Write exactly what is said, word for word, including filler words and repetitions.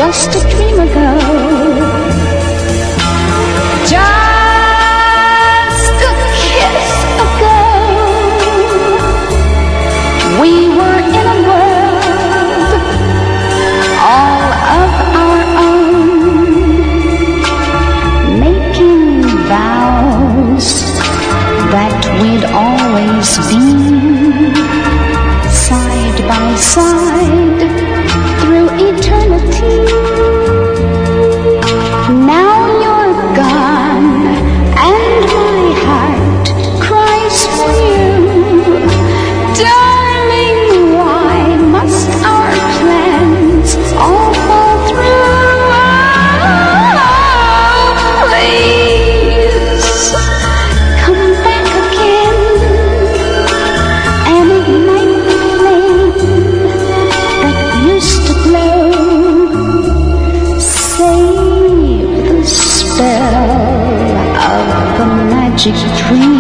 just a dream ago. Just a kiss ago. We were in a world all of our own, making vows that we'd always be side by side through eternity. Now you're gone and my heart cries for you. Darling, why must our plans all fall through? Oh, please come back again and ignite the flame that used to glow. Save the spell of the magic dream